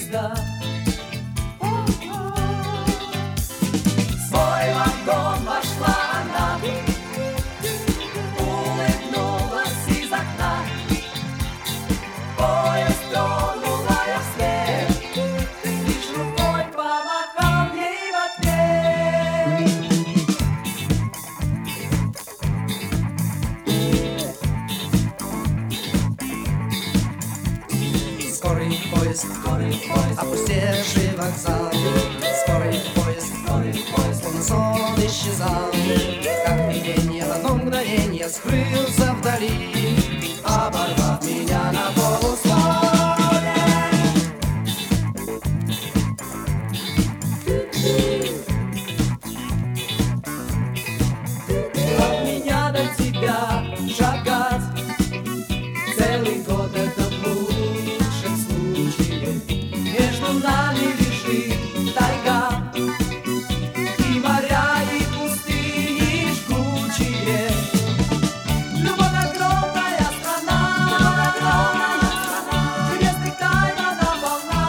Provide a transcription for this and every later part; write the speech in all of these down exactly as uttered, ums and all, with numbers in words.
звезда. В свой вагон вошла она, улыбнулась из окна. Поезд тронула я вслед, лишь рукой помахал ей в ответ. Скорый поезд, скорый поезд, опустевший вокзал. Скорый поезд, скорый поезд, он сон исчезал. Как видение в одно мгновенье скрылся вдали, оборвав меня на полуслове. От меня до тебя шагать целый год — это в лучшем случае. Между нами лежит тайга, и моря, и пустыни жгучие. Любовь — огромная страна, чудесных тайн она полна.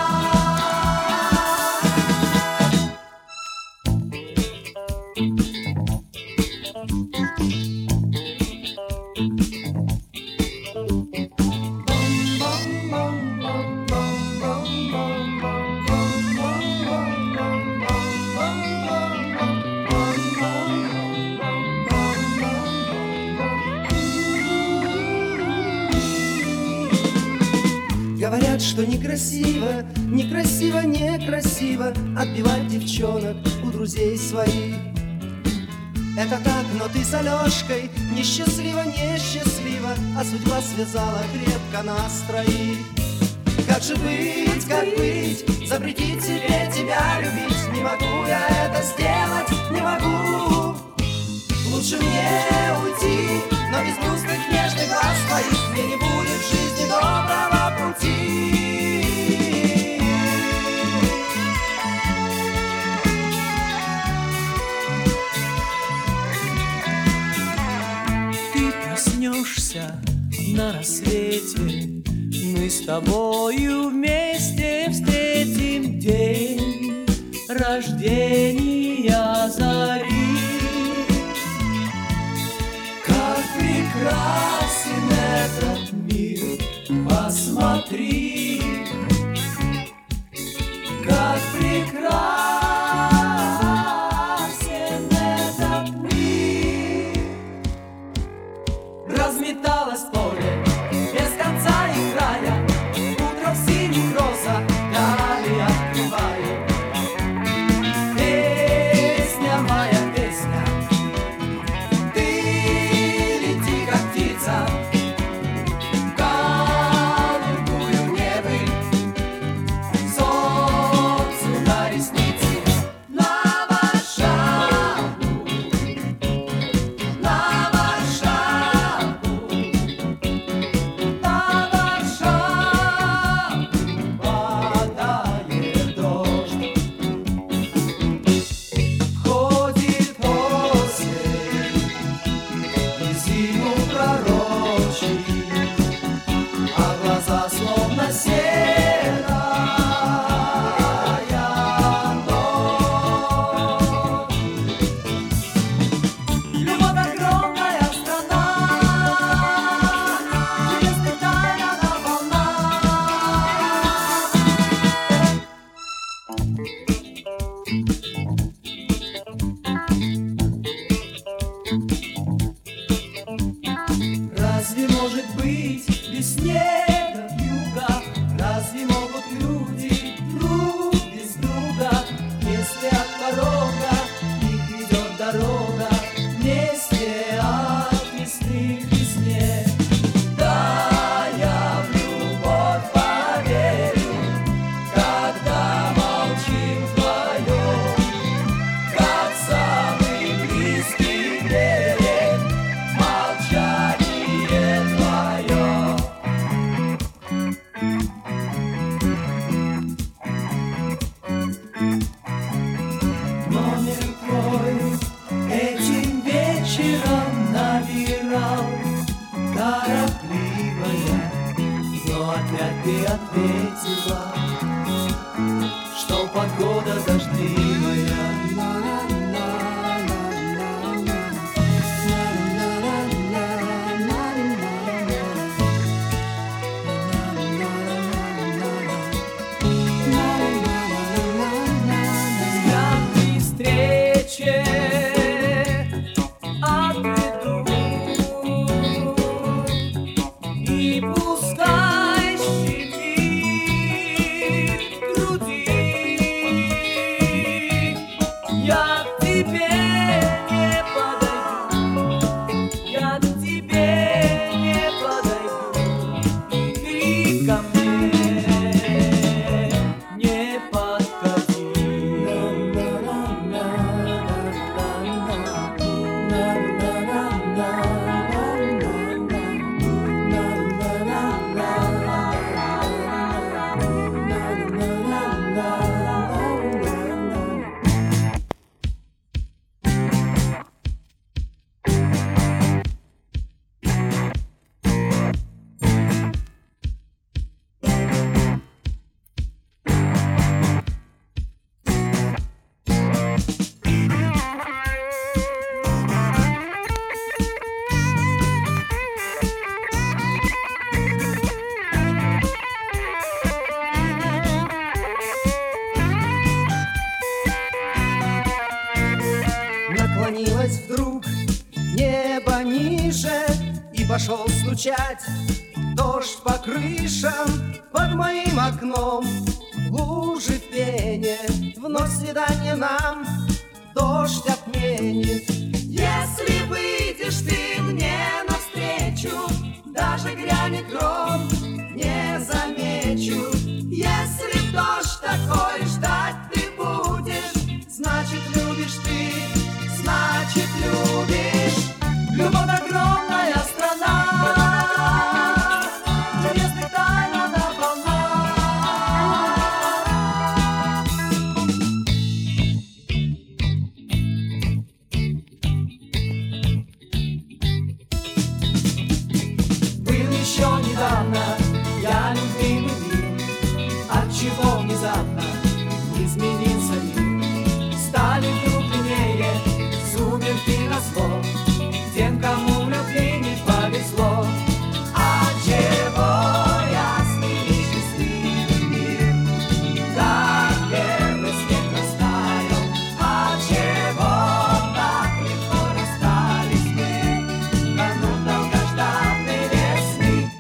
Говорят, что некрасиво, некрасиво, некрасиво отбивать девчонок у друзей своих. Это так, но ты с Алешкой несчастливо, несчастливо, а судьба связала крепко нас троих. Как же быть, как быть, запретить себе тебя любить? Не могу я это сделать, не могу. Лучше мне уйти, но без грустных нежных глаз твоих мне не будет в жизни доброго пути. Ты проснешься на рассвете, мы с тобою вместе встретим день рождения зари. Как прекрасен этот мир, посмотри, как прекрасен этот мир. Разметалось поле без конца и края, утром в синих розах дали открывает. Песня моя, песня, ты лети, как птица, в голубую пошел стучать дождь по крышам под моим окном. Лужи в пене, вновь свидание нам дождь отменит. Если выйдешь ты мне навстречу, даже грянет гром, не замечу. Если в дождь такой ждать ты будешь, значит любишь ты, значит любишь. Любовь огромная страна, чудесных тайн она полна. Был еще недавно я любимый мир, отчего внезапно изменился мир. Стали вдруг длиннее сумерки назло, тем, кому в любви не повезло. Отчего ясный счастливый мир, как первый снег растаял? Отчего так легко расстались мы, канун долгожданной весны?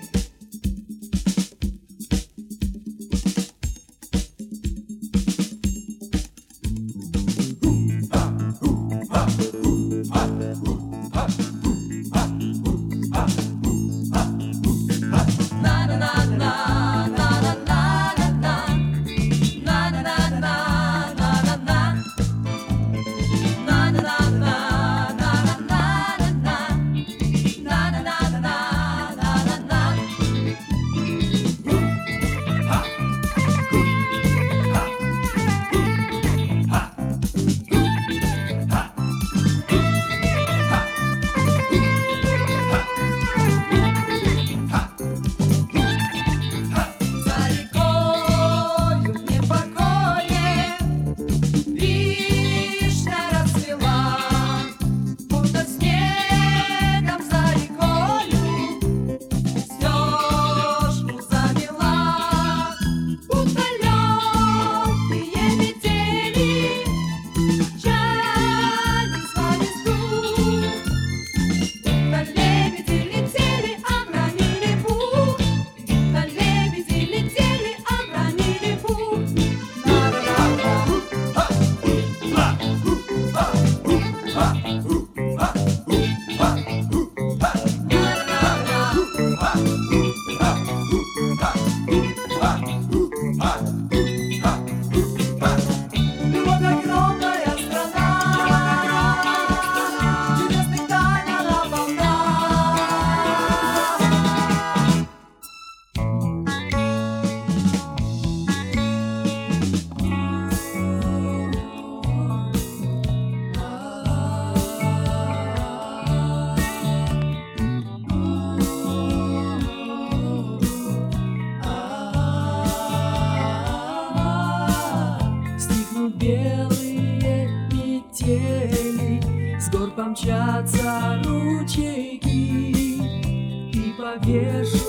Белые метели, с гор помчатся ручейки, и повешу